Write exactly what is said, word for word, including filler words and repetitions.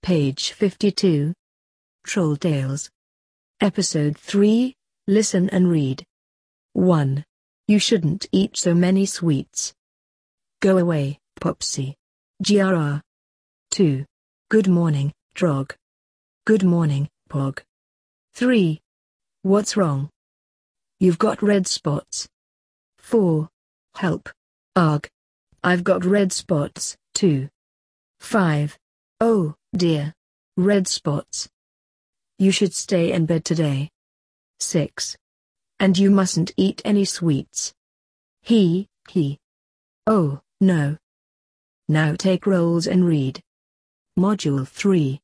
Page fifty-two. Troll Tales. Episode three, Listen and Read. one. You shouldn't eat so many sweets. Go away, Popsy. G R R. two. Good morning, Drog. Good morning, Pog. three. What's wrong? You've got red spots. four. Help. Arg. I've got red spots, too. five. Oh, dear. Red spots. You should stay in bed today. six. And you mustn't eat any sweets. He, he. Oh, no. Now take rolls and read. Module three.